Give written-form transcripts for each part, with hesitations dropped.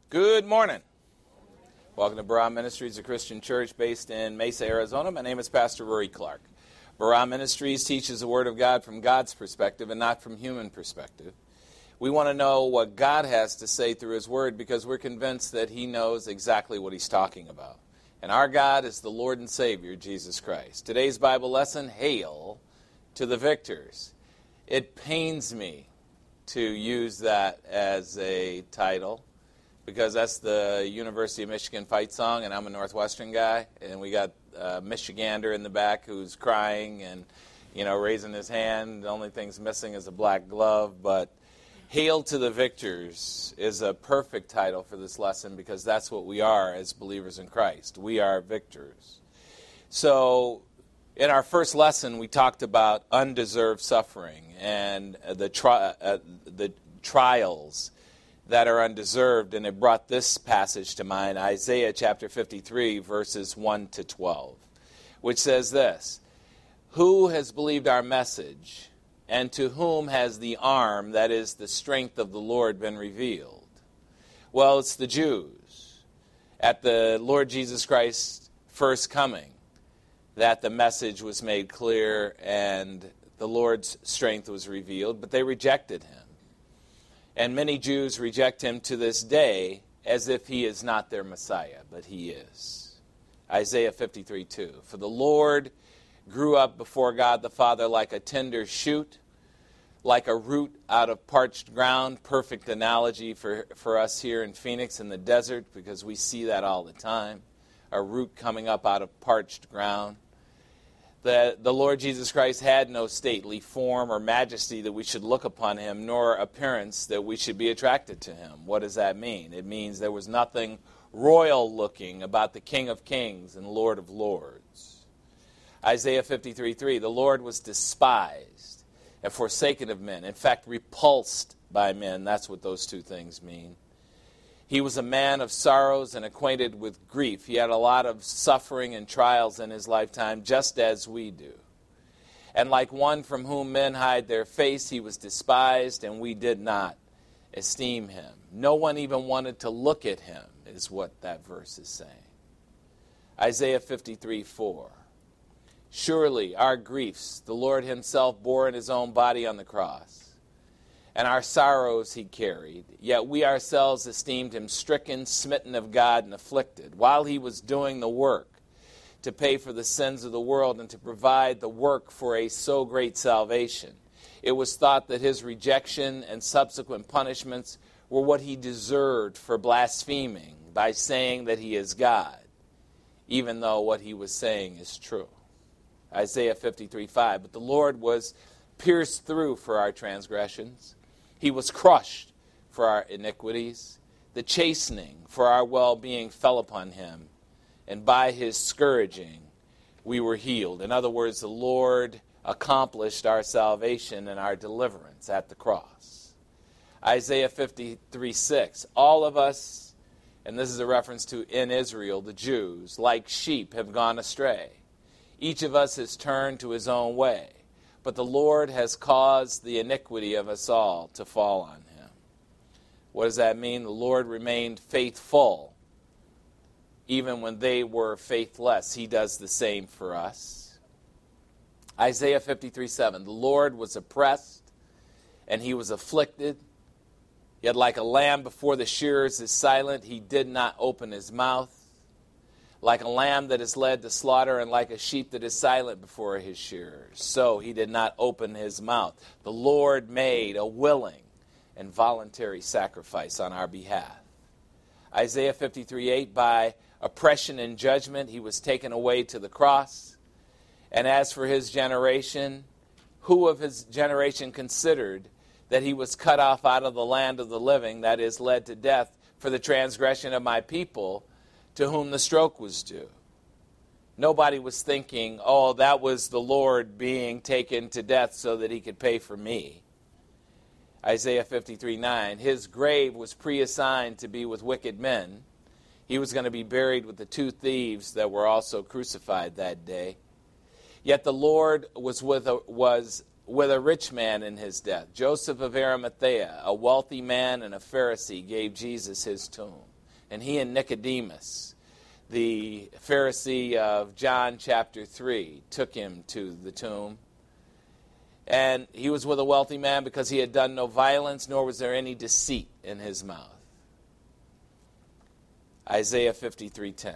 Good morning. Welcome to Barah Ministries, a Christian church based in Mesa, Arizona. My name is Pastor Rory Clark. Barah Ministries teaches the Word of God from God's perspective and not from human perspective. We want to know what God has to say through His Word because we're convinced that He knows exactly what He's talking about. And our God is the Lord and Savior, Jesus Christ. Today's Bible lesson, Hail to the Victors. It pains me to use that as a title, because that's the University of Michigan fight song, and I'm a Northwestern guy, and we got a Michigander in the back who's crying and, raising his hand. The only thing's missing is a black glove, but Hail to the Victors is a perfect title for this lesson because that's what we are as believers in Christ. We are victors. So, in our first lesson, we talked about undeserved suffering and the trials that are undeserved, and it brought this passage to mind, Isaiah chapter 53, verses 1 to 12, which says this: Who has believed our message, and to whom has the arm, that is, the strength of the Lord, been revealed? Well, it's the Jews. At the Lord Jesus Christ's first coming, that the message was made clear and the Lord's strength was revealed, but they rejected Him. And many Jews reject Him to this day as if He is not their Messiah, but He is. Isaiah 53:2. For the Lord grew up before God the Father like a tender shoot, like a root out of parched ground. Perfect analogy for us here in Phoenix in the desert, because we see that all the time. A root coming up out of parched ground. The Lord Jesus Christ had no stately form or majesty that we should look upon Him, nor appearance that we should be attracted to Him. What does that mean? It means there was nothing royal looking about the King of Kings and Lord of Lords. Isaiah 53:3, the Lord was despised and forsaken of men. In fact, repulsed by men. That's what those two things mean. He was a man of sorrows and acquainted with grief. He had a lot of suffering and trials in His lifetime, just as we do. And like one from whom men hide their face, He was despised, and we did not esteem Him. No one even wanted to look at Him, is what that verse is saying. Isaiah 53:4. Surely our griefs the Lord Himself bore in His own body on the cross, and our sorrows He carried. Yet we ourselves esteemed Him stricken, smitten of God, and afflicted. While He was doing the work to pay for the sins of the world and to provide the work for a so great salvation, it was thought that His rejection and subsequent punishments were what He deserved for blaspheming by saying that He is God, even though what He was saying is true. Isaiah 53:5, but the Lord was pierced through for our transgressions. He was crushed for our iniquities. The chastening for our well-being fell upon Him, and by His scourging we were healed. In other words, the Lord accomplished our salvation and our deliverance at the cross. Isaiah 53:6, all of us, and this is a reference to in Israel, the Jews, like sheep have gone astray. Each of us has turned to his own way, but the Lord has caused the iniquity of us all to fall on Him. What does that mean? The Lord remained faithful even when they were faithless. He does the same for us. Isaiah 53:7, the Lord was oppressed and He was afflicted, yet like a lamb before the shearers is silent, He did not open His mouth. Like a lamb that is led to slaughter, and like a sheep that is silent before his shearers, so He did not open His mouth. The Lord made a willing and voluntary sacrifice on our behalf. Isaiah 53:8, by oppression and judgment He was taken away to the cross. And as for His generation, who of His generation considered that He was cut off out of the land of the living, that is, led to death for the transgression of my people, to whom the stroke was due? Nobody was thinking, oh, that was the Lord being taken to death so that He could pay for me. Isaiah 53:9, His grave was preassigned to be with wicked men. He was going to be buried with the two thieves that were also crucified that day. Yet the Lord was with a rich man in His death. Joseph of Arimathea, a wealthy man and a Pharisee, gave Jesus his tomb. And he and Nicodemus, the Pharisee of John chapter 3, took him to the tomb. And he was with a wealthy man because he had done no violence, nor was there any deceit in his mouth. Isaiah 53:10.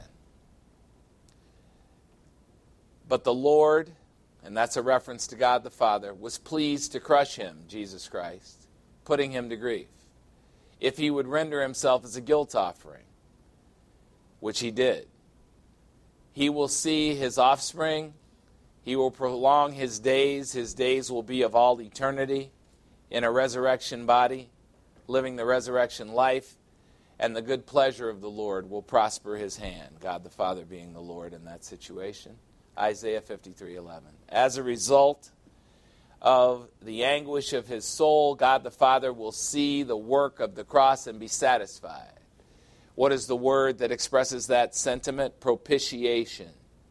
But the Lord, and that's a reference to God the Father, was pleased to crush him, Jesus Christ, putting him to grief, if he would render himself as a guilt offering, which he did. He will see his offspring. He will prolong his days. His days will be of all eternity in a resurrection body, living the resurrection life, and the good pleasure of the Lord will prosper his hand, God the Father being the Lord in that situation. Isaiah 53:11. As a result of the anguish of his soul, God the Father will see the work of the cross and be satisfied. What is the word that expresses that sentiment? Propitiation.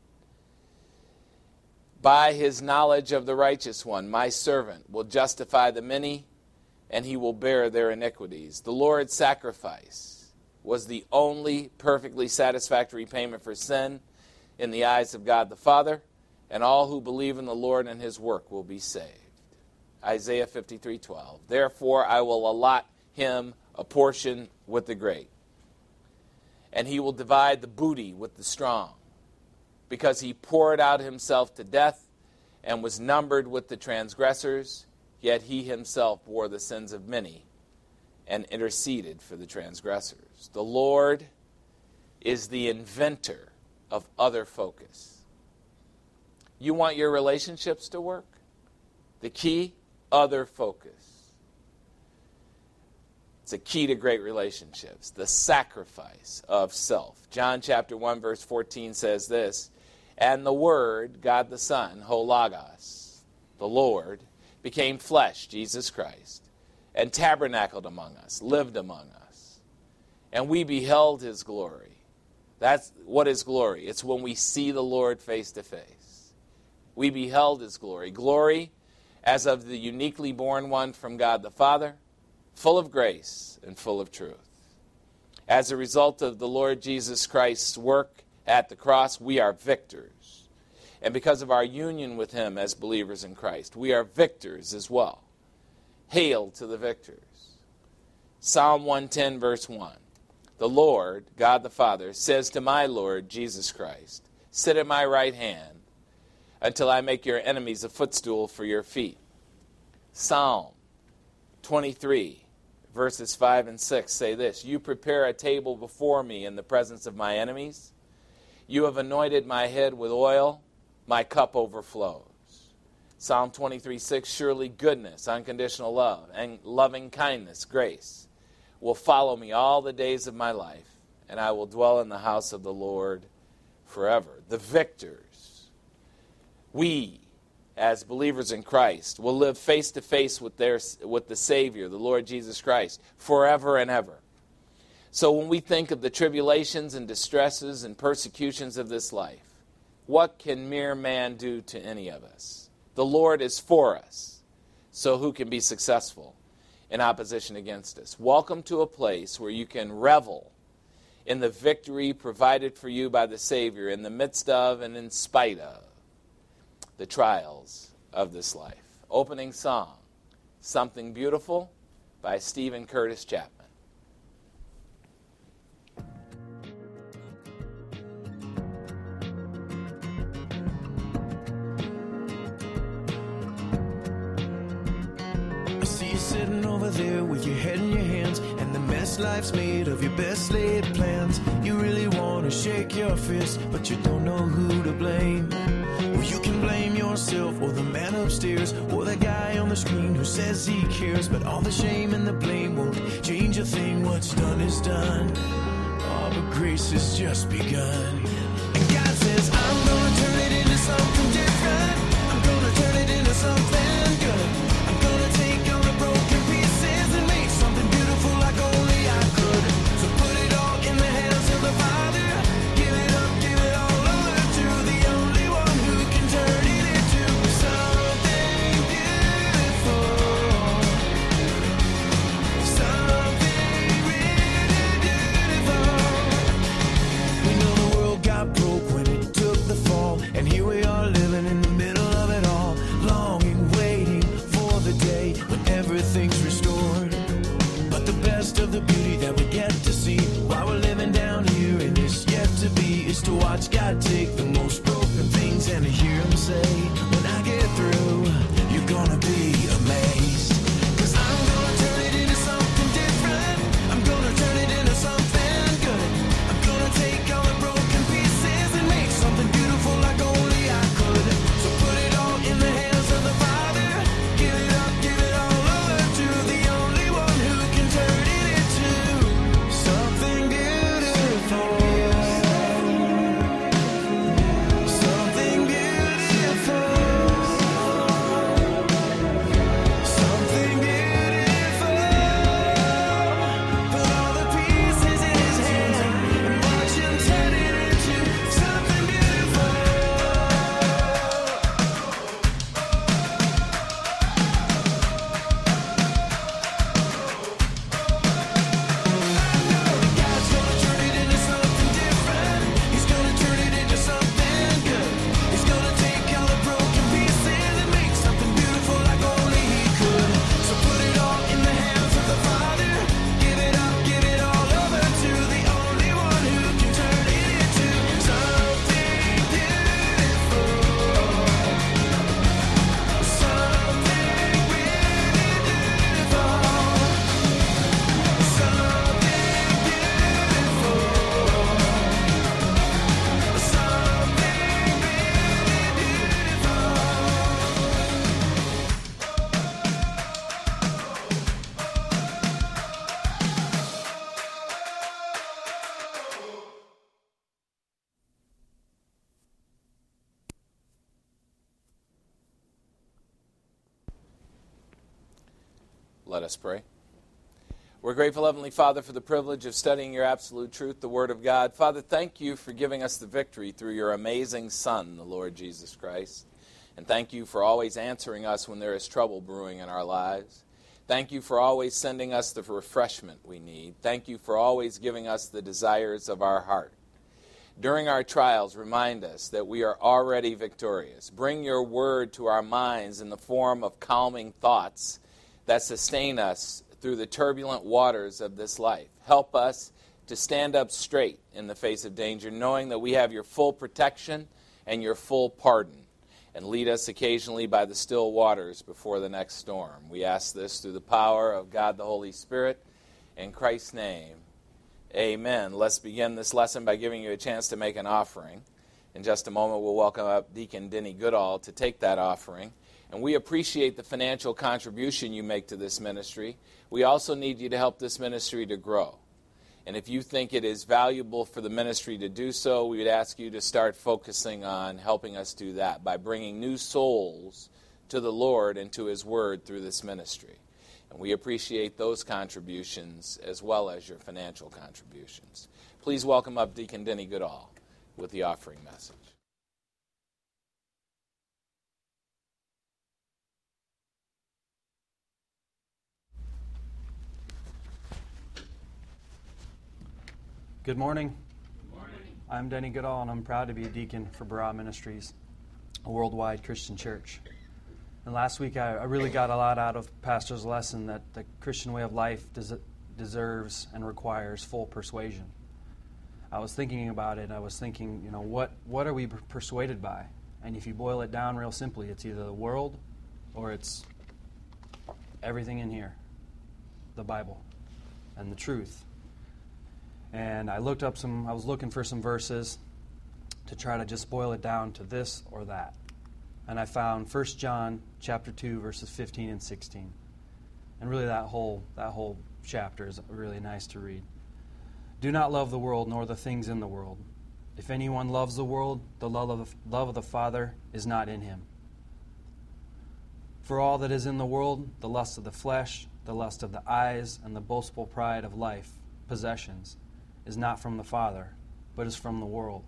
By his knowledge of the righteous one, my servant will justify the many, and he will bear their iniquities. The Lord's sacrifice was the only perfectly satisfactory payment for sin in the eyes of God the Father, and all who believe in the Lord and his work will be saved. Isaiah 53:12. Therefore I will allot him a portion with the great, and he will divide the booty with the strong, because he poured out himself to death and was numbered with the transgressors, yet he himself bore the sins of many and interceded for the transgressors. The Lord is the inventor of other focus. You want your relationships to work? The key, other focus. It's a key to great relationships, the sacrifice of self. John chapter 1 verse 14 says this, and the Word, God the Son, Ho Logos, the Lord, became flesh, Jesus Christ, and tabernacled among us, lived among us. And we beheld his glory. That's what is glory. It's when we see the Lord face to face. We beheld his glory. Glory as of the uniquely born one from God the Father, full of grace and full of truth. As a result of the Lord Jesus Christ's work at the cross, we are victors. And because of our union with him as believers in Christ, we are victors as well. Hail to the victors. Psalm 110 verse 1. The Lord, God the Father, says to my Lord Jesus Christ, sit at my right hand until I make your enemies a footstool for your feet. Psalm 23 verses 5 and 6 say this, you prepare a table before me in the presence of my enemies. You have anointed my head with oil, my cup overflows. Psalm 23:6, surely goodness, unconditional love, and loving kindness, grace, will follow me all the days of my life, and I will dwell in the house of the Lord forever. The victors, we, as believers in Christ, will live face to face with the Savior, the Lord Jesus Christ, forever and ever. So when we think of the tribulations and distresses and persecutions of this life, what can mere man do to any of us? The Lord is for us, so who can be successful in opposition against us? Welcome to a place where you can revel in the victory provided for you by the Savior in the midst of and in spite of the trials of this life. Opening song, Something Beautiful by Stephen Curtis Chapman. Sitting over there with your head in your hands and the mess life's made of your best laid plans. You really want to shake your fist, but you don't know who to blame. Well, you can blame yourself or the man upstairs or the guy on the screen who says he cares, but all the shame and the blame won't change a thing. What's done is done. Oh, but grace has just begun. And God says, I'm gonna turn it into something different. I'm gonna turn it into something good. I'm gonna take all the broken pieces and make something beautiful like only I could. So put it all in the hands of the Father. Give it up, give it all over to the only one who can turn it into something beautiful. Something really beautiful. Let us pray. We're grateful, Heavenly Father, for the privilege of studying your absolute truth, the Word of God. Father, thank you for giving us the victory through your amazing Son, the Lord Jesus Christ. And thank you for always answering us when there is trouble brewing in our lives. Thank you for always sending us the refreshment we need. Thank you for always giving us the desires of our heart. During our trials, remind us that we are already victorious. Bring your word to our minds in the form of calming thoughts that sustain us through the turbulent waters of this life. Help us to stand up straight in the face of danger, knowing that we have your full protection and your full pardon. And lead us occasionally by the still waters before the next storm. We ask this through the power of God the Holy Spirit. In Christ's name, amen. Let's begin this lesson by giving you a chance to make an offering. In just a moment, we'll welcome up Deacon Denny Goodall to take that offering. And we appreciate the financial contribution you make to this ministry. We also need you to help this ministry to grow. And if you think it is valuable for the ministry to do so, we would ask you to start focusing on helping us do that by bringing new souls to the Lord and to His Word through this ministry. And we appreciate those contributions as well as your financial contributions. Please welcome up Deacon Denny Goodall with the offering message. Good morning. Good morning. I'm Denny Goodall, and I'm proud to be a deacon for Barah Ministries, a worldwide Christian church. And last week I really got a lot out of Pastor's lesson that the Christian way of life deserves and requires full persuasion. I was thinking about it. I was thinking, what are we persuaded by? And if you boil it down real simply, it's either the world or it's everything in here, the Bible and the truth. And I was looking for some verses to try to just boil it down to this or that. And I found 1 John chapter 2, verses 15 and 16. And really that whole chapter is really nice to read. Do not love the world nor the things in the world. If anyone loves the world, the love of the Father is not in him. For all that is in the world, the lust of the flesh, the lust of the eyes, and the boastful pride of life, possessions, is not from the Father, but is from the world.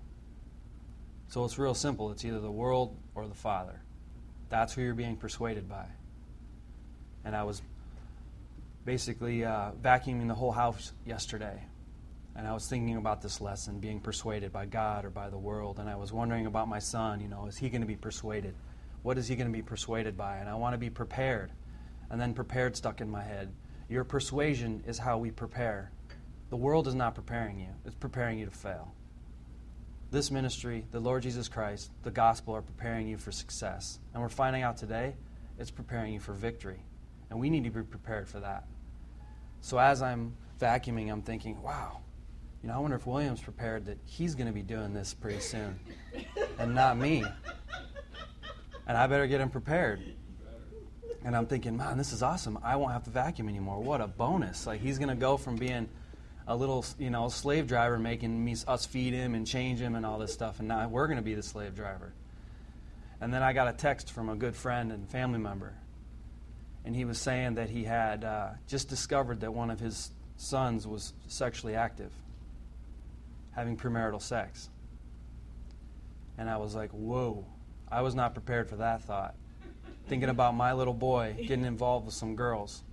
So it's real simple. It's either the world or the Father. That's who you're being persuaded by. And I was basically vacuuming the whole house yesterday. And I was thinking about this lesson, being persuaded by God or by the world. And I was wondering about my son, is he going to be persuaded? What is he going to be persuaded by? And I want to be prepared. And then prepared stuck in my head. Your persuasion is how we prepare. The world is not preparing you. It's preparing you to fail. This ministry, the Lord Jesus Christ, the gospel are preparing you for success. And we're finding out today, it's preparing you for victory. And we need to be prepared for that. So as I'm vacuuming, I'm thinking, wow, I wonder if William's prepared that he's going to be doing this pretty soon. And not me. And I better get him prepared. And I'm thinking, man, this is awesome. I won't have to vacuum anymore. What a bonus. Like, he's going to go from being a little, slave driver making us feed him and change him and all this stuff, and now we're going to be the slave driver. And then I got a text from a good friend and family member, and he was saying that he had just discovered that one of his sons was sexually active, having premarital sex. And I was like, whoa, I was not prepared for that thought. Thinking about my little boy getting involved with some girls.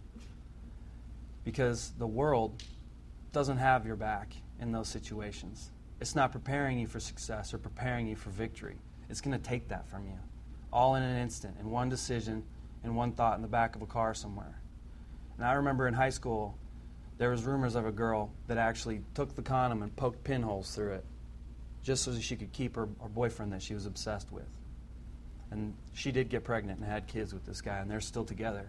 Because the world doesn't have your back in those situations. It's not preparing you for success or preparing you for victory. It's going to take that from you. All in an instant, in one decision, in one thought in the back of a car somewhere. And I remember in high school, there was rumors of a girl that actually took the condom and poked pinholes through it just so she could keep her boyfriend that she was obsessed with. And she did get pregnant and had kids with this guy, and they're still together,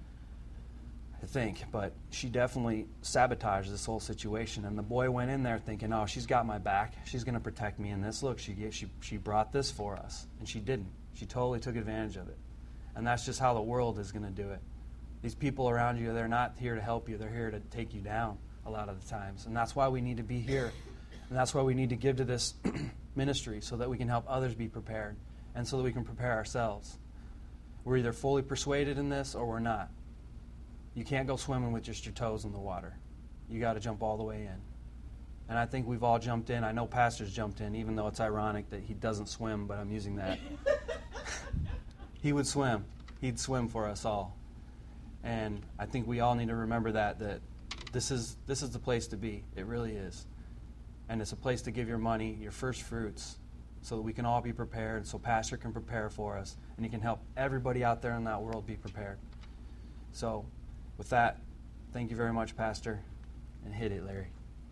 I think. But she definitely sabotaged this whole situation. And the boy went in there thinking, oh, she's got my back. She's going to protect me in this. Look, she brought this for us. And she didn't. She totally took advantage of it. And that's just how the world is going to do it. These people around you, they're not here to help you. They're here to take you down a lot of the times. And that's why we need to be here. And that's why we need to give to this ministry, so that we can help others be prepared and so that we can prepare ourselves. We're either fully persuaded in this or we're not. you can't go swimming with just your toes in the water. You got to jump all the way in. And I think we've all jumped in. I know Pastor's jumped in, even though it's ironic that he doesn't swim, but I'm using that. He would swim. He'd swim for us all. And I think we all need to remember that this is the place to be. It really is. And it's a place to give your money, your first fruits, so that we can all be prepared, so Pastor can prepare for us, and he can help everybody out there in that world be prepared. So with that, thank you very much, Pastor, and hit it, Larry.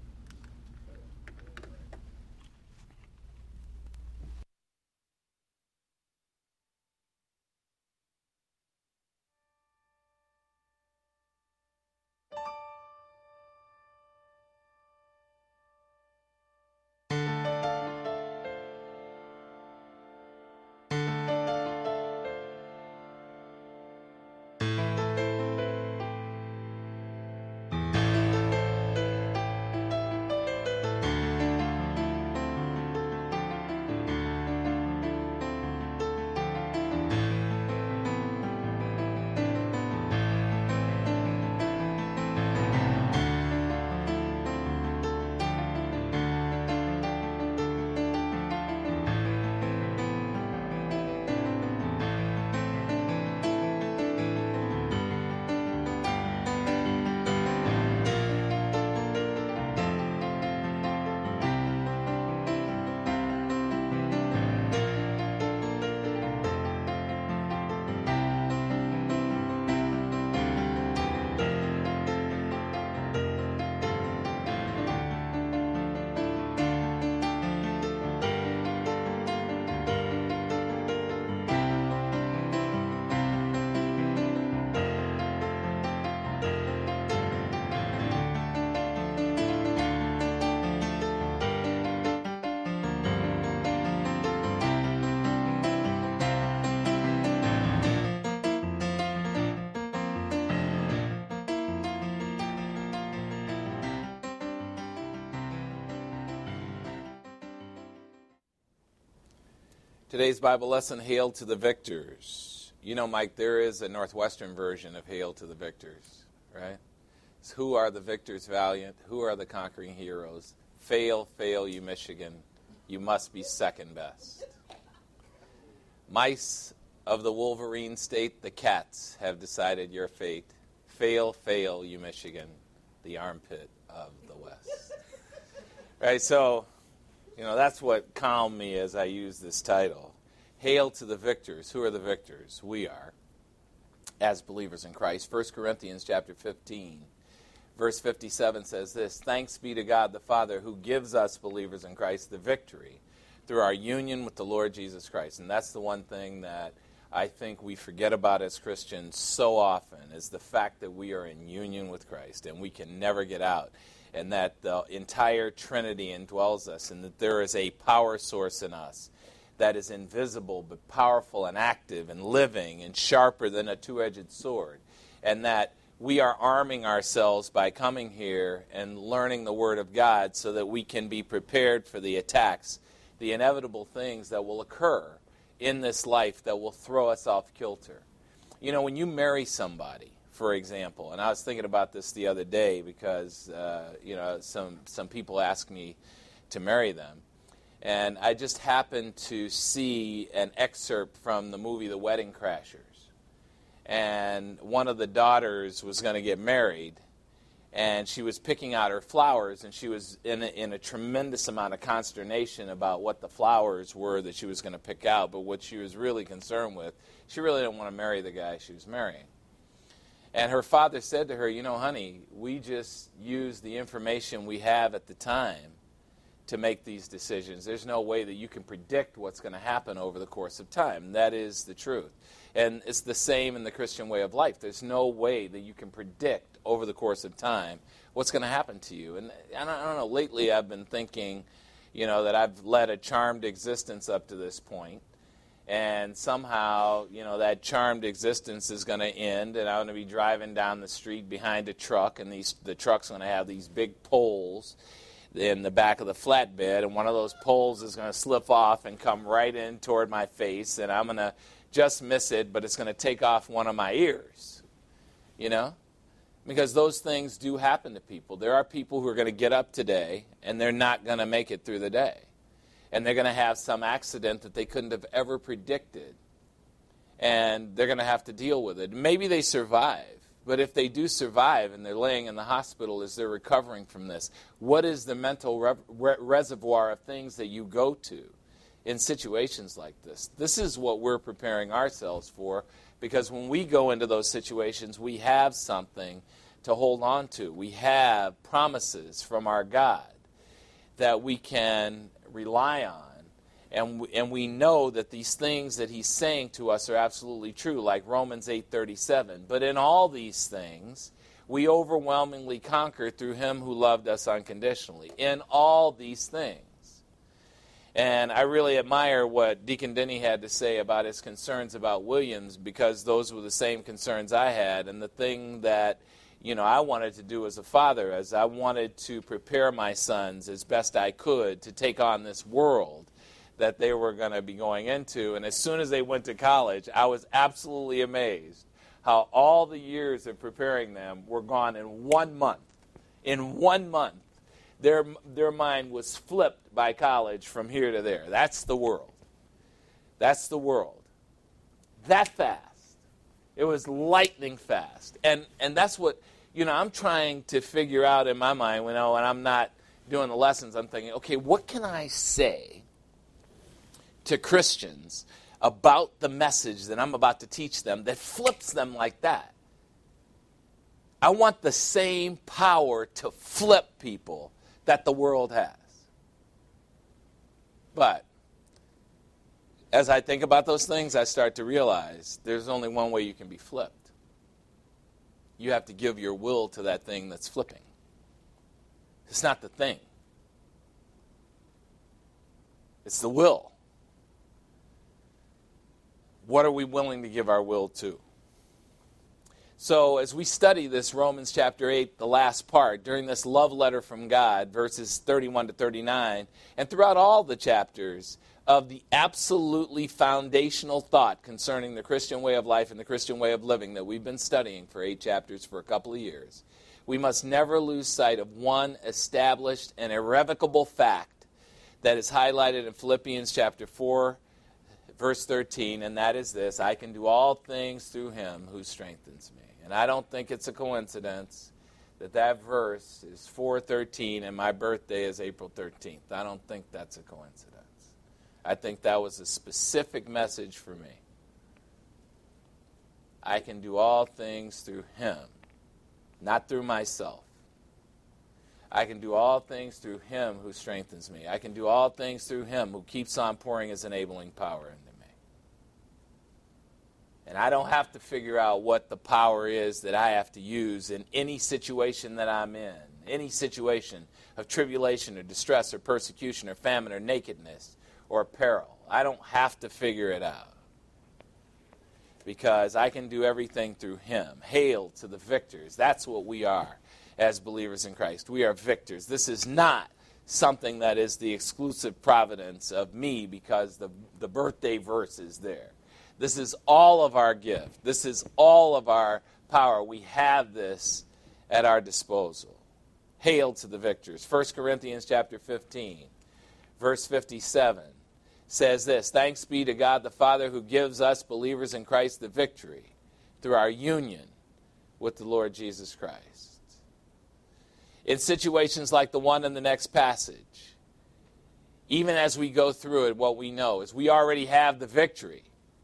Today's Bible lesson, Hail to the Victors. You know, Mike, there is a Northwestern version of Hail to the Victors, right? It's, who are the victors valiant? Who are the conquering heroes? Fail, fail, you Michigan. You must be second best. Mice of the Wolverine state, the cats have decided your fate. Fail, fail, you Michigan, the armpit of the West. Right, so, you know, that's what calmed me as I use this title. Hail to the victors. Who are the victors? We are, as believers in Christ. 1 Corinthians chapter 15, verse 57 says this, Thanks be to God the Father who gives us, believers in Christ, the victory through our union with the Lord Jesus Christ. And that's the one thing that I think we forget about as Christians so often, is the fact that we are in union with Christ and we can never get out. And that the entire Trinity indwells us, and that there is a power source in us that is invisible but powerful and active and living and sharper than a two-edged sword. And that we are arming ourselves by coming here and learning the Word of God so that we can be prepared for the attacks, the inevitable things that will occur in this life that will throw us off kilter. You know, when you marry somebody, for example, and I was thinking about this the other day because, you know, some people asked me to marry them. And I just happened to see an excerpt from the movie The Wedding Crashers. And one of the daughters was going to get married, and she was picking out her flowers, and she was in a tremendous amount of consternation about what the flowers were that she was going to pick out. But what she was really concerned with, she really didn't want to marry the guy she was marrying. And her father said to her, you know, honey, we just use the information we have at the time to make these decisions. There's no way that you can predict what's going to happen over the course of time. That is the truth. And it's the same in the Christian way of life. There's no way that you can predict over the course of time what's going to happen to you. And I don't know, lately I've been thinking, you know, that I've led a charmed existence up to this point. And somehow, you know, that charmed existence is going to end, and I'm going to be driving down the street behind a truck, and the truck's going to have these big poles in the back of the flatbed, and one of those poles is going to slip off and come right in toward my face, and I'm going to just miss it, but it's going to take off one of my ears, you know? Because those things do happen to people. There are people who are going to get up today and they're not going to make it through the day. And they're going to have some accident that they couldn't have ever predicted. And they're going to have to deal with it. Maybe they survive. But if they do survive and they're laying in the hospital as they're recovering from this, what is the mental reservoir of things that you go to in situations like this? This is what we're preparing ourselves for, because when we go into those situations, we have something to hold on to. We have promises from our God that we can rely on. And we know that these things that he's saying to us are absolutely true, like Romans 8:37. But in all these things, we overwhelmingly conquer through him who loved us unconditionally. In all these things. And I really admire what Deacon Denny had to say about his concerns about Williams, because those were the same concerns I had. And the thing that, I wanted to do as a father, as I wanted to prepare my sons as best I could to take on this world that they were going to be going into. And as soon as they went to college, I was absolutely amazed how all the years of preparing them were gone in 1 month. In 1 month, their mind was flipped by college from here to there. That's the world. That's the world. That fast. It was lightning fast. And that's what, I'm trying to figure out in my mind, when I'm not doing the lessons. I'm thinking, okay, what can I say to Christians about the message that I'm about to teach them that flips them like that? I want the same power to flip people that the world has. But as I think about those things, I start to realize there's only one way you can be flipped. You have to give your will to that thing that's flipping. It's not the thing. It's the will. What are we willing to give our will to? So as we study this Romans chapter 8, the last part, during this love letter from God, verses 31 to 39, and throughout all the chapters of the absolutely foundational thought concerning the Christian way of life and the Christian way of living that we've been studying for 8 chapters for a couple of years, we must never lose sight of one established and irrevocable fact that is highlighted in Philippians chapter 4, verse 13, and that is this: I can do all things through him who strengthens me. And I don't think it's a coincidence that verse is 4:13 and my birthday is April 13th. I don't think that's a coincidence. I think that was a specific message for me. I can do all things through him, not through myself. I can do all things through him who strengthens me. I can do all things through him who keeps on pouring his enabling power into me. And I don't have to figure out what the power is that I have to use in any situation that I'm in, any situation of tribulation or distress or persecution or famine or nakedness or peril. I don't have to figure it out, because I can do everything through him. Hail to the victors. That's what we are as believers in Christ. We are victors. This is not something that is the exclusive providence of me because the birthday verse is there. This is all of our gift. This is all of our power. We have this at our disposal. Hail to the victors. 1 Corinthians chapter 15, verse 57 says this: Thanks be to God the Father who gives us believers in Christ the victory through our union with the Lord Jesus Christ. In situations like the one in the next passage, even as we go through it, what we know is we already have the victory.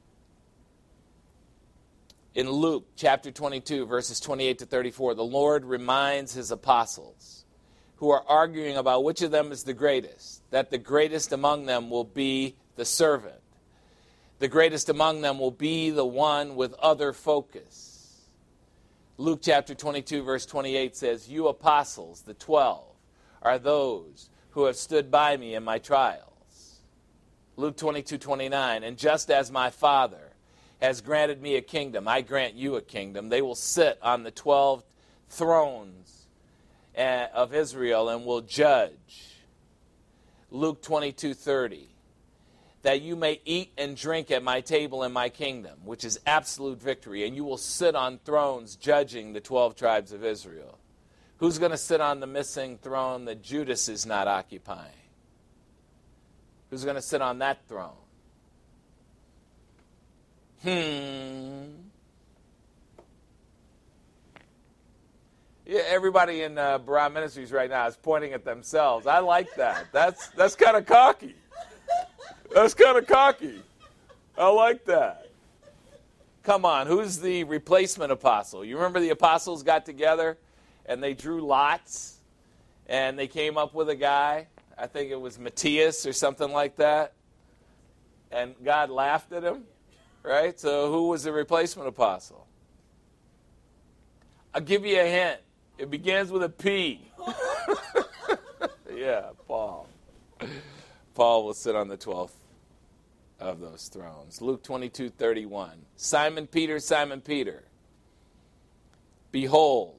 In Luke chapter 22, verses 28 to 34, the Lord reminds his apostles, who are arguing about which of them is the greatest, that the greatest among them will be the servant. The greatest among them will be the one with other focus. Luke chapter 22, verse 28 says, You apostles, the 12, are those who have stood by me in my trials. Luke 22:29, and just as my Father has granted me a kingdom, I grant you a kingdom. They will sit on the 12 thrones of Israel and will judge. Luke 22:30, that you may eat and drink at my table in my kingdom, which is absolute victory, and you will sit on thrones judging the 12 tribes of Israel. Who's going to sit on the missing throne that Judas is not occupying? Who's going to sit on that throne? Yeah, everybody in Barah Ministries right now is pointing at themselves. I like that. That's kind of cocky. That's kind of cocky. I like that. Come on, who's the replacement apostle? You remember the apostles got together and they drew lots and they came up with a guy. I think it was Matthias or something like that. And God laughed at him, right? So who was the replacement apostle? I'll give you a hint. It begins with a P. Yeah, Paul. Paul will sit on the 12th of those thrones. Luke 22:31. Simon Peter, behold,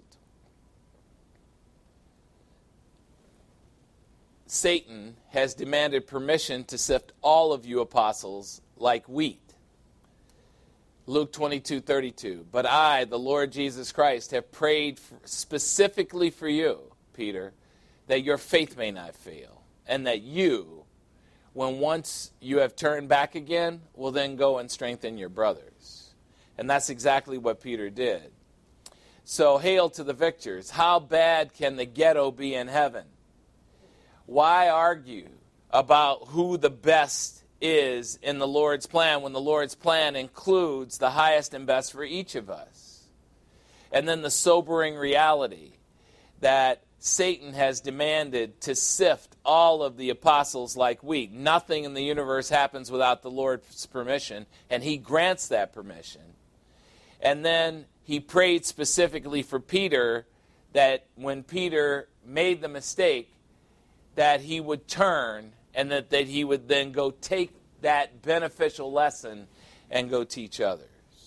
Satan has demanded permission to sift all of you apostles like wheat. Luke 22:32. But I, the Lord Jesus Christ, have prayed specifically for you, Peter, that your faith may not fail, and that you, when once you have turned back again, will then go and strengthen your brothers. And that's exactly what Peter did. So hail to the victors. How bad can the ghetto be in heaven? Why argue about who the best is in the Lord's plan when the Lord's plan includes the highest and best for each of us? And then the sobering reality that Satan has demanded to sift all of the apostles like wheat. Nothing in the universe happens without the Lord's permission, and he grants that permission. And then he prayed specifically for Peter that when Peter made the mistake, that he would turn and that he would then go take that beneficial lesson and go teach others.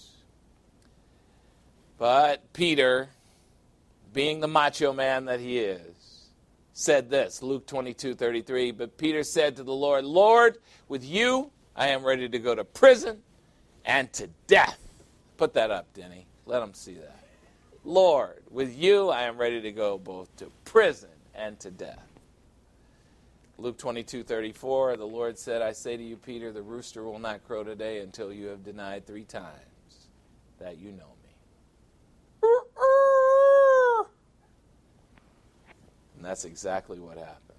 But Peter, being the macho man that he is, said this, Luke 22:33, but Peter said to the Lord, Lord, with you I am ready to go to prison and to death. Put that up, Denny. Let them see that. Lord, with you I am ready to go both to prison and to death. Luke 22:34, the Lord said, I say to you, Peter, the rooster will not crow today until you have denied 3 times that you know me. And that's exactly what happened.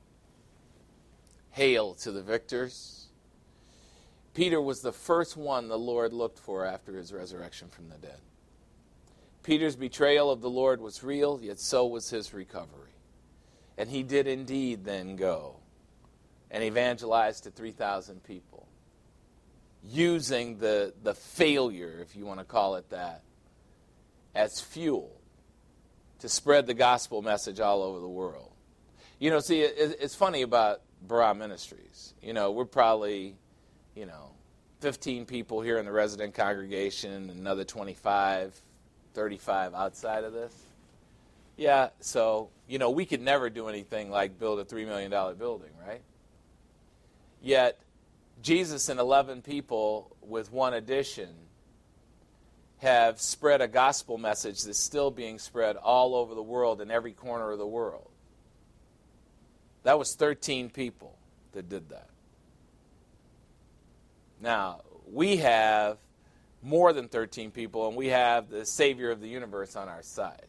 Hail to the victors. Peter was the first one the Lord looked for after his resurrection from the dead. Peter's betrayal of the Lord was real, yet so was his recovery. And he did indeed then go and evangelize to 3,000 people, using the failure, if you want to call it that, as fuel to spread the gospel message all over the world. You know, see, it's funny about Barah Ministries. You know, we're probably, 15 people here in the resident congregation, another 25, 35 outside of this. Yeah, so, we could never do anything like build a $3 million building, right? Yet, Jesus and 11 people with one addition have spread a gospel message that's still being spread all over the world in every corner of the world. That was 13 people that did that. Now, we have more than 13 people, and we have the Savior of the universe on our side.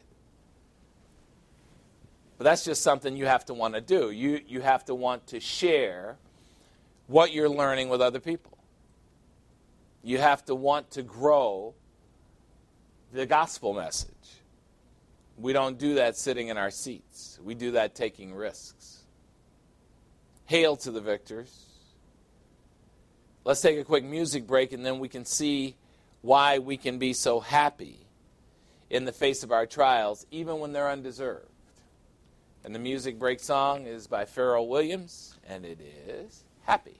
But that's just something you have to want to do. You have to want to share what you're learning with other people. You have to want to grow the gospel message. We don't do that sitting in our seats. We do that taking risks. Hail to the victors. Let's take a quick music break, and then we can see why we can be so happy in the face of our trials, even when they're undeserved. And the music break song is by Pharrell Williams, and it is Happy.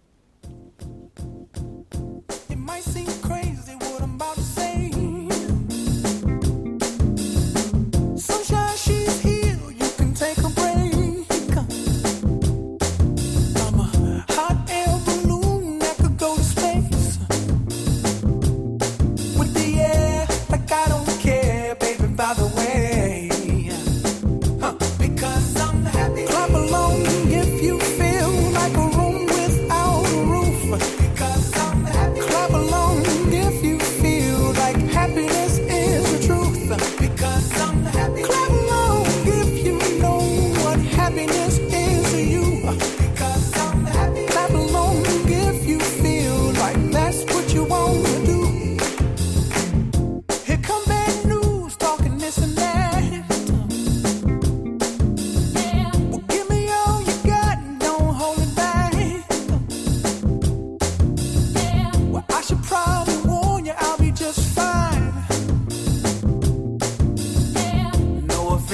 It might seem crazy what I'm about to say. Sunshine, she's here, you can take a break. I'm a hot air balloon.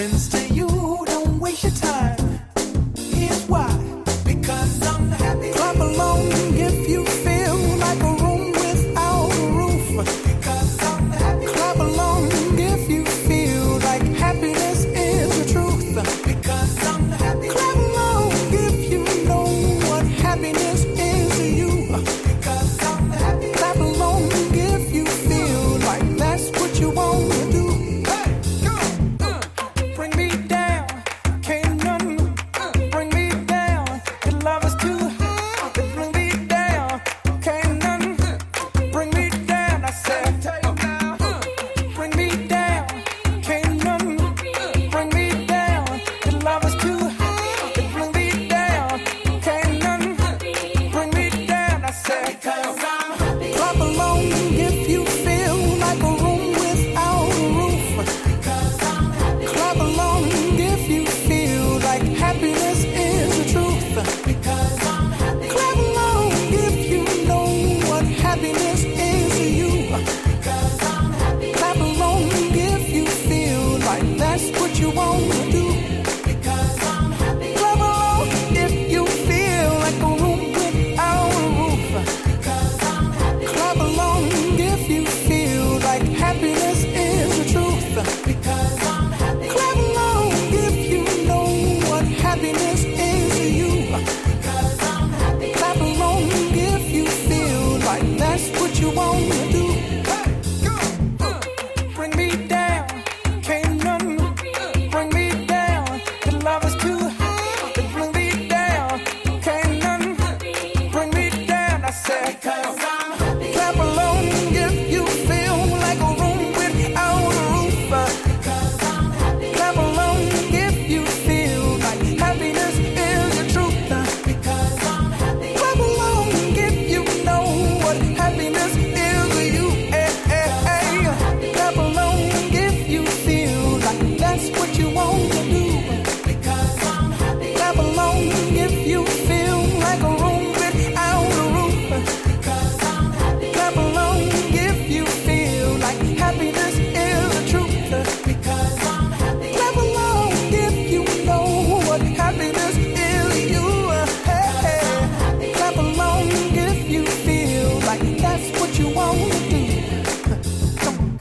happens to you, don't waste your time. Here's why. Because I'm happy. Clap along if you feel like a room without a roof. Because I'm happy. Clap along if you feel like happiness is the truth. Because I'm happy. Clap along if you know what happiness is to you. Because I'm happy. Clap along if you feel like that's what you want to do. Bring me down, can't none bring me down. Your love is too high. Bring me down, can't none bring me down. I said, bring me down, can't none bring me down. Your love is too high. Bring me down, can't none bring me down. I said, clap along if you feel like a room without a roof. Clap along if you feel like happiness is the truth. Because I'm happy. Clap along if you know what happiness is to you. Because I'm happy. Clap along if you feel like that's what you want to do. Because I'm happy. Clap along if you feel like a room without a roof. Because I'm happy. Clap along if you feel like happiness is the truth. Because I'm happy. Clap along if you know what happiness is to you. Because I'm happy. Clap along if you feel like that's what you want to do. Bring me down, can't none bring me down. Your love is too high. Bring me down, can't none bring me down. I said, clap along if you feel like a room without a roof. Clap along if you feel like happiness is the truth. Because I'm happy. Clap along if you know what happiness is to you. Clap along if you feel like that's what you want to do. Because I'm happy. Clap along if you feel like a room without a roof. Because I'm happy. Clap along if you feel like happiness is the truth. Because I'm happy. Clap along if you know what happiness is to you. Clap along if you feel like that's what you want to do. Come on.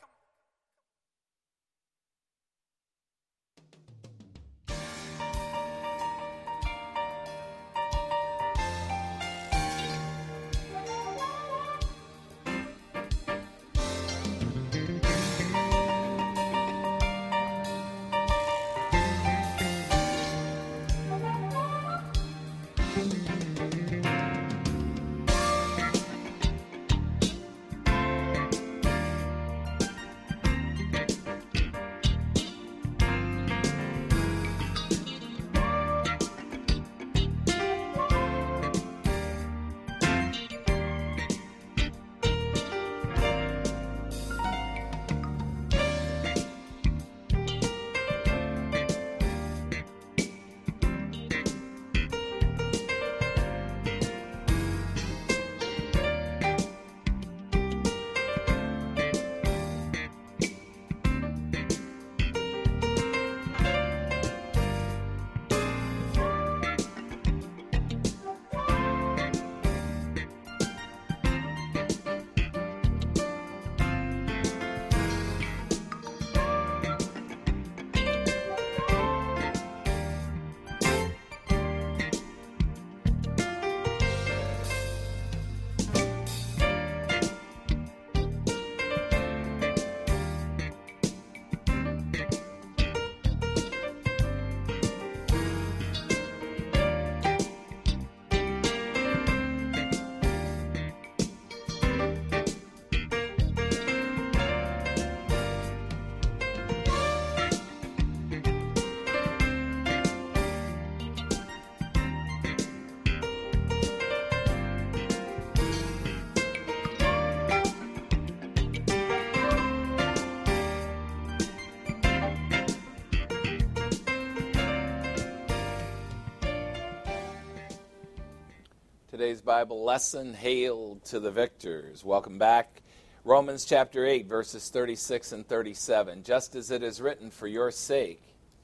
Today's Bible lesson, Hail to the Victors. Welcome back. Romans chapter 8, verses 36 and 37. Just as it is written, for your sake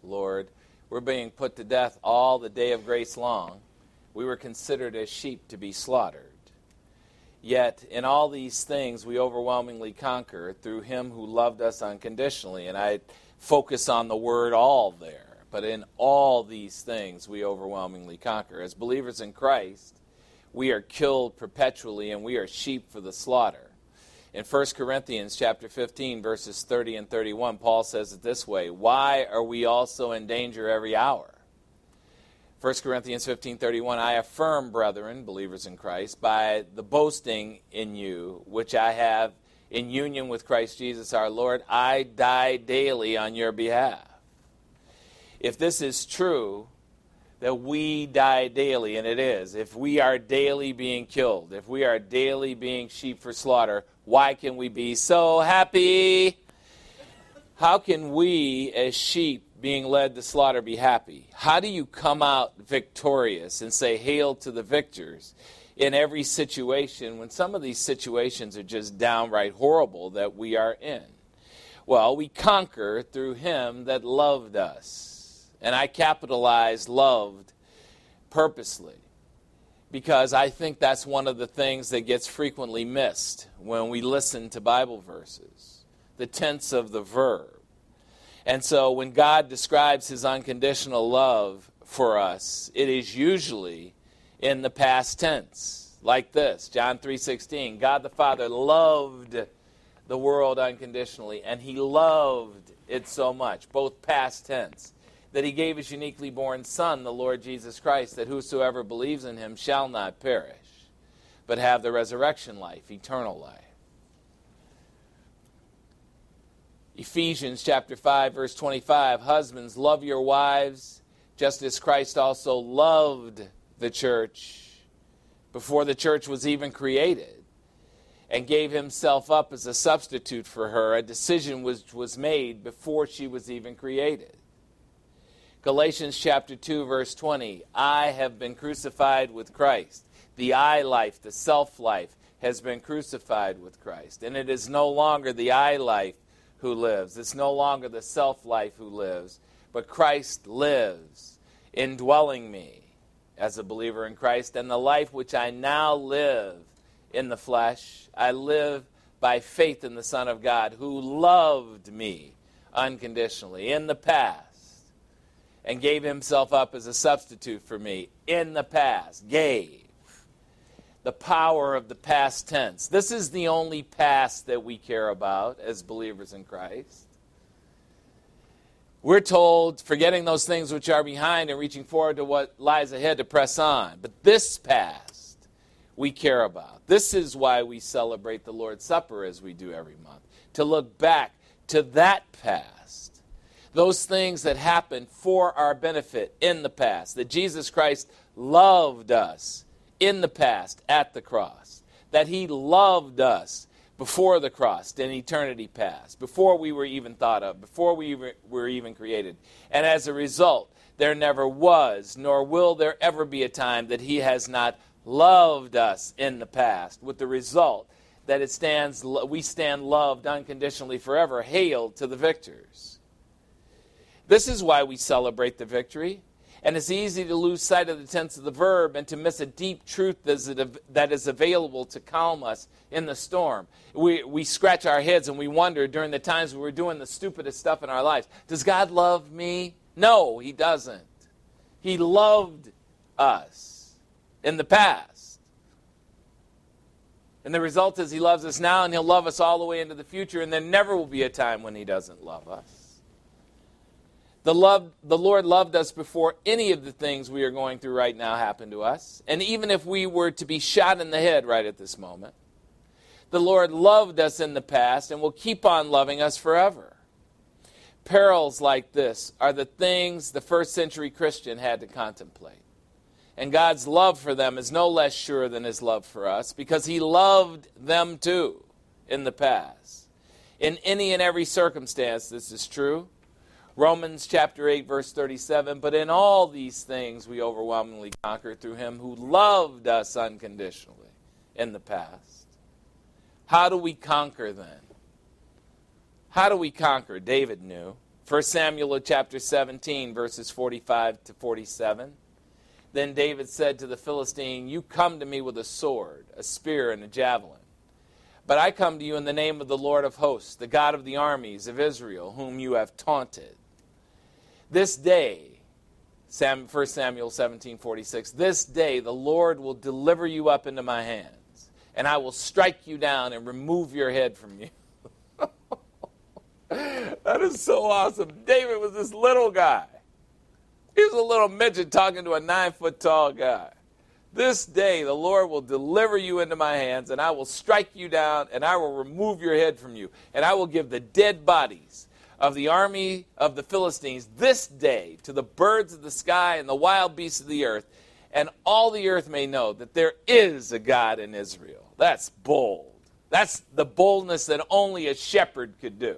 Lord. We're being put to death all the day of grace long. We were considered as sheep to be slaughtered. Yet, in all these things, we overwhelmingly conquer through him who loved us unconditionally. And I focus on the word all there. But in all these things, we overwhelmingly conquer. As believers in Christ, we are killed perpetually, and we are sheep for the slaughter. In 1 Corinthians chapter 15, verses 30 and 31, Paul says it this way, why are we also in danger every hour? 1 Corinthians 15:31, I affirm, brethren, believers in Christ, by the boasting in you, which I have in union with Christ Jesus our Lord, I die daily on your behalf. If this is true, that we die daily, and it is, if we are daily being killed, if we are daily being sheep for slaughter, why can we be so happy? How can we, as sheep being led to slaughter, be happy? How do you come out victorious and say, hail to the victors in every situation when some of these situations are just downright horrible that we are in? Well, we conquer through him that loved us. And I capitalized loved purposely because I think that's one of the things that gets frequently missed when we listen to Bible verses, the tense of the verb. And so when God describes his unconditional love for us, it is usually in the past tense, like this, John 3:16, God the Father loved the world unconditionally, and he loved it so much, both past tense, that he gave his uniquely born Son, the Lord Jesus Christ, that whosoever believes in him shall not perish, but have the resurrection life, eternal life. Ephesians chapter 5, verse 25, husbands, love your wives, just as Christ also loved the church before the church was even created, and gave himself up as a substitute for her, a decision was made before she was even created. Galatians chapter 2, verse 20, I have been crucified with Christ. The I life, the self life, has been crucified with Christ. And it is no longer the I life who lives. It's no longer the self life who lives, but Christ lives, indwelling me as a believer in Christ. And the life which I now live in the flesh, I live by faith in the Son of God, who loved me unconditionally in the past, and gave himself up as a substitute for me in the past. Gave. The power of the past tense. This is the only past that we care about as believers in Christ. We're told, forgetting those things which are behind and reaching forward to what lies ahead, to press on. But this past we care about. This is why we celebrate the Lord's Supper as we do every month. To look back to that past. Those things that happened for our benefit in the past. That Jesus Christ loved us in the past at the cross. That he loved us before the cross in eternity past. Before we were even thought of. Before we were even created. And as a result, there never was, nor will there ever be a time that he has not loved us in the past. With the result that we stand loved unconditionally forever. Hail to the victors. This is why we celebrate the victory. And it's easy to lose sight of the tense of the verb and to miss a deep truth that is available to calm us in the storm. We scratch our heads and we wonder during the times when we're doing the stupidest stuff in our lives, does God love me? No, he doesn't. He loved us in the past. And the result is he loves us now, and he'll love us all the way into the future, and there never will be a time when he doesn't love us. The Lord loved us before any of the things we are going through right now happen to us. And even if we were to be shot in the head right at this moment, the Lord loved us in the past and will keep on loving us forever. Perils like this are the things the first century Christian had to contemplate. And God's love for them is no less sure than his love for us, because he loved them too in the past. In any and every circumstance, this is true. Romans chapter 8, verse 37, but in all these things we overwhelmingly conquer through him who loved us unconditionally in the past. How do we conquer then? How do we conquer? David knew. 1 Samuel chapter 17, verses 45 to 47. Then David said to the Philistine, "You come to me with a sword, a spear, and a javelin. But I come to you in the name of the Lord of hosts, the God of the armies of Israel, whom you have taunted. This day," 1 Samuel 17:46, "this day the Lord will deliver you up into my hands, and I will strike you down and remove your head from you." That is so awesome. David was this little guy. He was a little midget talking to a 9-foot-tall guy. "This day the Lord will deliver you into my hands, and I will strike you down, and I will remove your head from you, and I will give the dead bodies of the army of the Philistines this day to the birds of the sky and the wild beasts of the earth, and all the earth may know that there is a God in Israel." That's bold. That's the boldness that only a shepherd could do.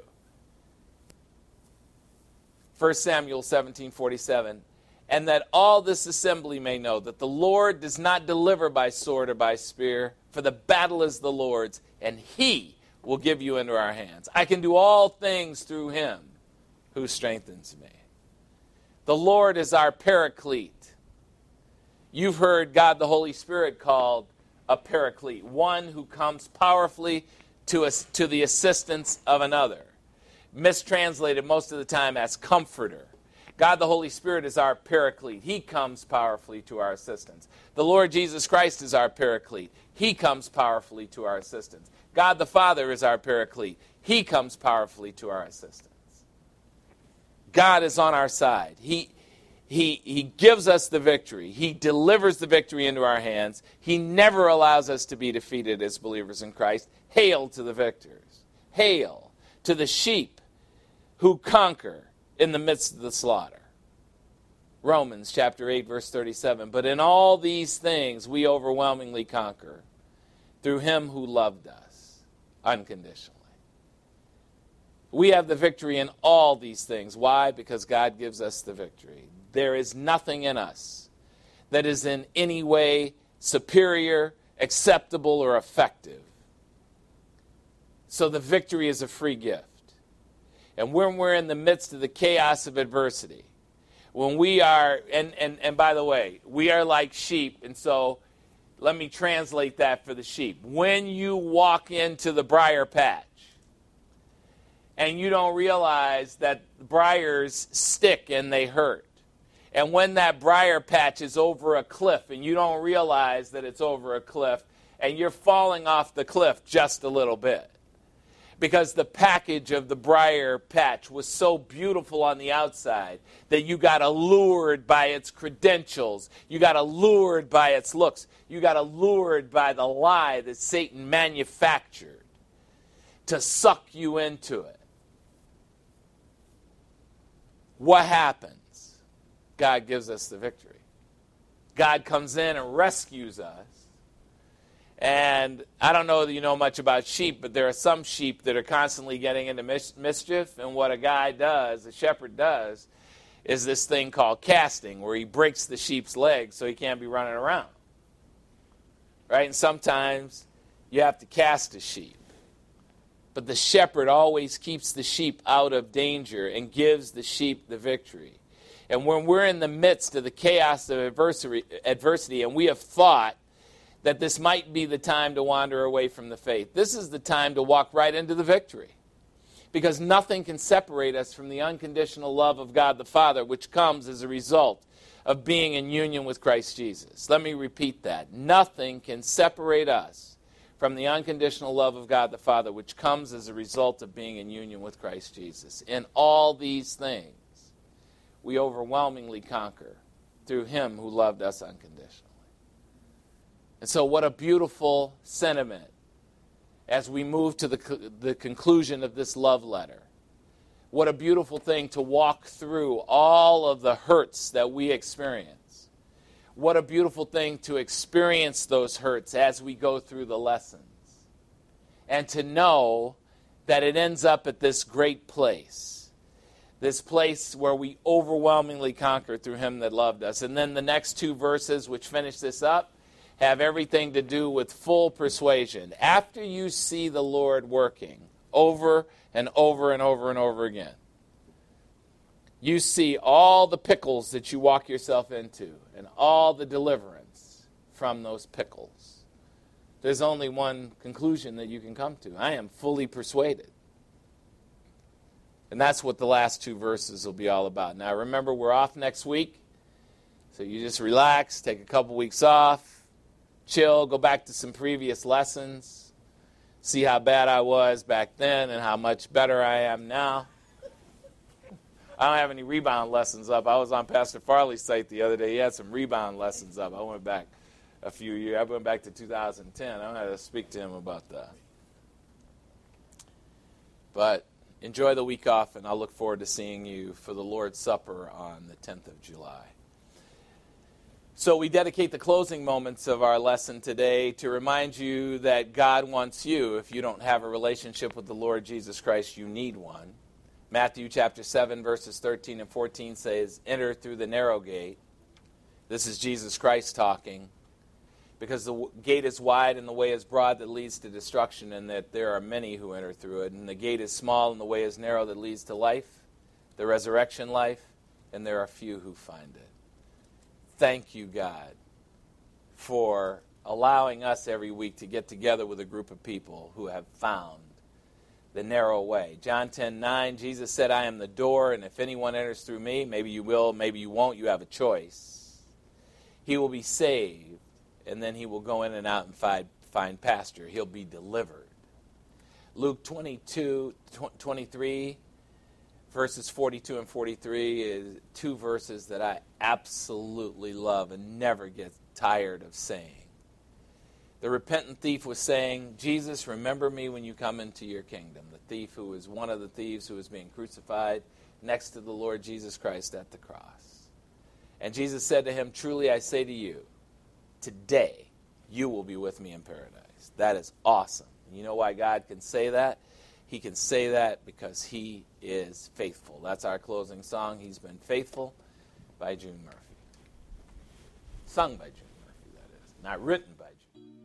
1 Samuel 17:47, "And that all this assembly may know that the Lord does not deliver by sword or by spear, for the battle is the Lord's, and he will give you into our hands. I can do all things through him who strengthens me." The Lord is our paraclete. You've heard God the Holy Spirit called a paraclete, one who comes powerfully to the assistance of another. Mistranslated most of the time as comforter. God the Holy Spirit is our paraclete. He comes powerfully to our assistance. The Lord Jesus Christ is our paraclete. He comes powerfully to our assistance. God the Father is our paraclete. He comes powerfully to our assistance. God is on our side. He gives us the victory. He delivers the victory into our hands. He never allows us to be defeated as believers in Christ. Hail to the victors. Hail to the sheep who conquer in the midst of the slaughter. Romans chapter 8, verse 37. "But in all these things we overwhelmingly conquer through him who loved us unconditionally." We have the victory in all these things. Why? Because God gives us the victory. There is nothing in us that is in any way superior, acceptable, or effective. So the victory is a free gift. And when we're in the midst of the chaos of adversity, when we are, and by the way, we are like sheep, and so let me translate that for the sheep. When you walk into the briar patch, and you don't realize that briars stick and they hurt, and when that briar patch is over a cliff, and you don't realize that it's over a cliff, and you're falling off the cliff just a little bit, because the package of the briar patch was so beautiful on the outside that you got allured by its credentials. You got allured by its looks. You got allured by the lie that Satan manufactured to suck you into it. What happens? God gives us the victory. God comes in and rescues us. And I don't know that you know much about sheep, but there are some sheep that are constantly getting into mischief. And what a guy does, a shepherd does, is this thing called casting, where he breaks the sheep's legs so he can't be running around. Right? And sometimes you have to cast a sheep. But the shepherd always keeps the sheep out of danger and gives the sheep the victory. And when we're in the midst of the chaos of adversity, and we have thought that this might be the time to wander away from the faith, this is the time to walk right into the victory. Because nothing can separate us from the unconditional love of God the Father, which comes as a result of being in union with Christ Jesus. Let me repeat that. Nothing can separate us from the unconditional love of God the Father, which comes as a result of being in union with Christ Jesus. In all these things, we overwhelmingly conquer through him who loved us unconditionally. And so what a beautiful sentiment as we move to the conclusion of this love letter. What a beautiful thing to walk through all of the hurts that we experience. What a beautiful thing to experience those hurts as we go through the lessons. And to know that it ends up at this great place. This place where we overwhelmingly conquer through him that loved us. And then the next two verses which finish this up have everything to do with full persuasion. After you see the Lord working over and over and over and over again, you see all the pickles that you walk yourself into and all the deliverance from those pickles, there's only one conclusion that you can come to. I am fully persuaded. And that's what the last two verses will be all about. Now, remember, we're off next week, so you just relax, take a couple weeks off, chill, go back to some previous lessons, see how bad I was back then and how much better I am now. I don't have any rebound lessons up. I was on Pastor Farley's site the other day. He had some rebound lessons up. I went back a few years. I went back to 2010. I had to speak to him about that. But enjoy the week off, and I'll look forward to seeing you for the Lord's Supper on the 10th of July. So we dedicate the closing moments of our lesson today to remind you that God wants you. If you don't have a relationship with the Lord Jesus Christ, you need one. Matthew chapter 7, verses 13 and 14 says, "Enter through the narrow gate." This is Jesus Christ talking. Because the gate is wide and the way is broad that leads to destruction, and that there are many who enter through it. And the gate is small and the way is narrow that leads to life, the resurrection life, and there are few who find it. Thank you, God, for allowing us every week to get together with a group of people who have found the narrow way. John 10:9, Jesus said, "I am the door, and if anyone enters through me," maybe you will, maybe you won't, you have a choice, "he will be saved, and then he will go in and out and find pasture. He'll be delivered." Luke 23, verses 42 and 43 is two verses that I absolutely love and never get tired of saying. The repentant thief was saying, "Jesus, remember me when you come into your kingdom." The thief who was one of the thieves who was being crucified next to the Lord Jesus Christ at the cross. And Jesus said to him, "Truly I say to you, today you will be with me in paradise." That is awesome. And you know why God can say that? He can say that because he is faithful. That's our closing song, "He's Been Faithful," by June Murphy. Sung by June Murphy, that is. Not written by June.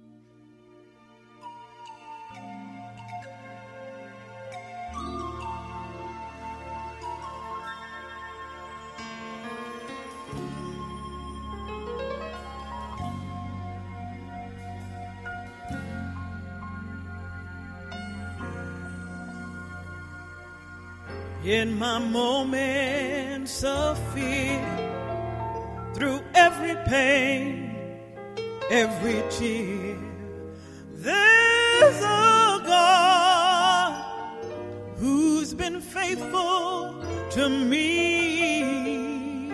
In my moments of fear, through every pain, every tear, there's a God who's been faithful to me.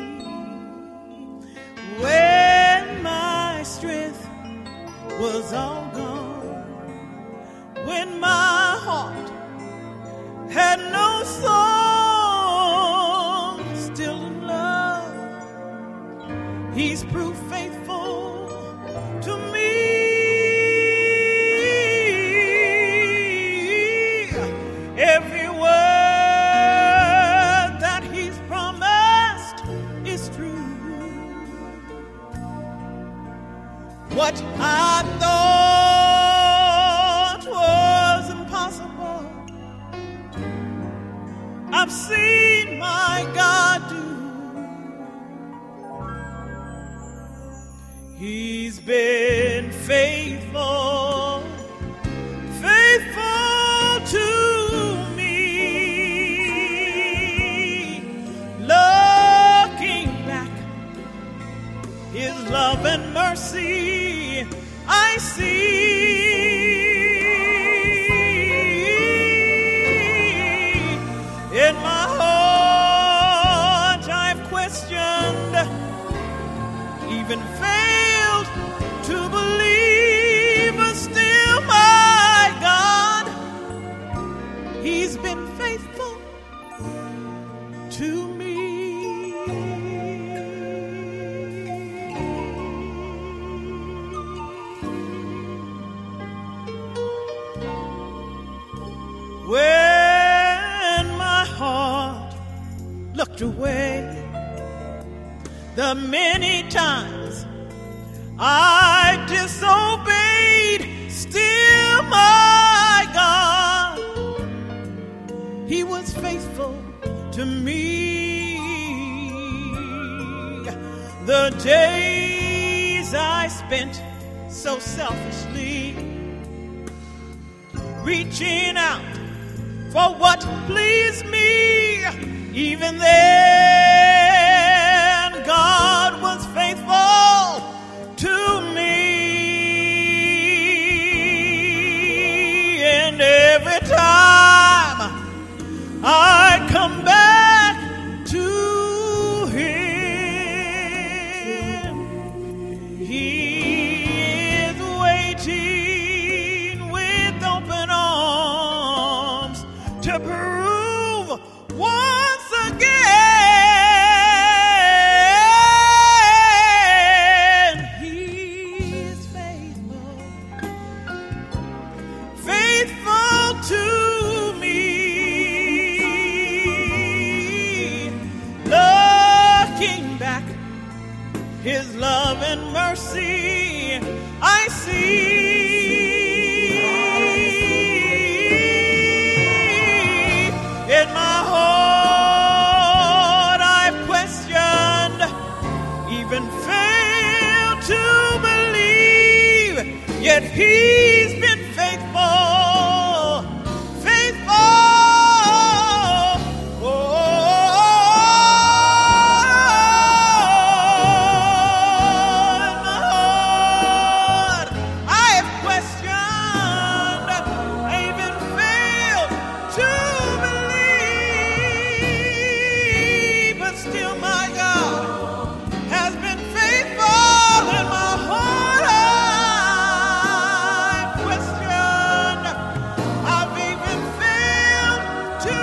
When my strength was all gone, when my heart had no song, He's proved faithful to me. Every word that He's promised is true. What I thought was impossible, I've seen my God do. He's been faithful, faithful to me. Looking back, His love and mercy I see. In my heart I've questioned, even failed to believe, but still my God, He's been faithful to me. When my heart looked away, the many times I disobeyed, still my God, He was faithful to me. the days I spent so selfishly, reaching out for what pleased me. Even then, God was faithful to me. And every time I come back to Him, He is waiting with open arms to prove once again He is faithful, faithful to me. Looking back, His love and mercy I see. In my heart I've questioned, even failed to believe, yet He's been faithful, faithful. Oh, in my heart I've questioned, I even failed to believe, but still my God has been faithful. In my heart I've questioned, I've even failed to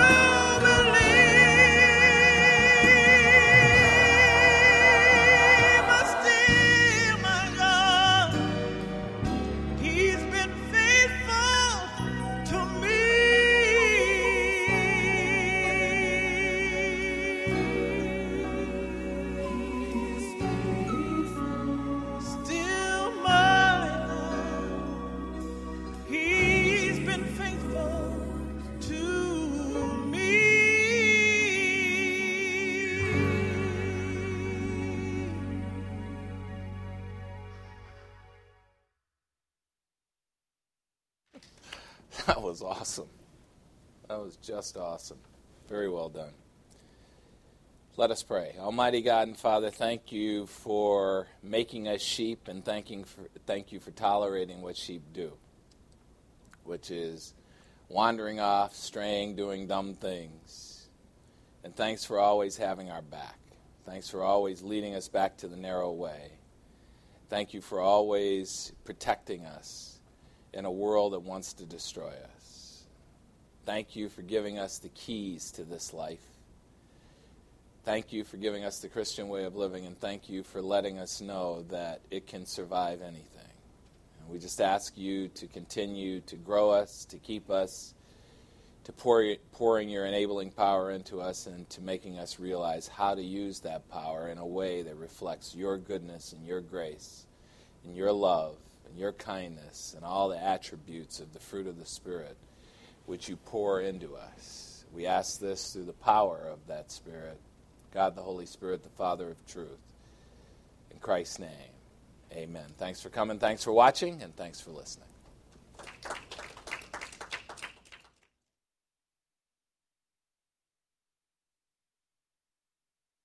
believe, but still my God, He's been faithful to me. Still my God, He's been faithful to me. That was awesome. That was just awesome. Very well done. Let us pray. Almighty God and Father, thank you for making us sheep, and thank you for tolerating what sheep do, which is wandering off, straying, doing dumb things. And thanks for always having our back. Thanks for always leading us back to the narrow way. Thank you for always protecting us in a world that wants to destroy us. Thank you for giving us the keys to this life. Thank you for giving us the Christian way of living, and thank you for letting us know that it can survive anything. And we just ask you to continue to grow us, to keep us, to pouring your enabling power into us, and to making us realize how to use that power in a way that reflects your goodness and your grace and your love and your kindness and all the attributes of the fruit of the Spirit which you pour into us. We ask this through the power of that Spirit, God the Holy Spirit, the Father of truth. In Christ's name, amen. Thanks for coming, thanks for watching, and thanks for listening.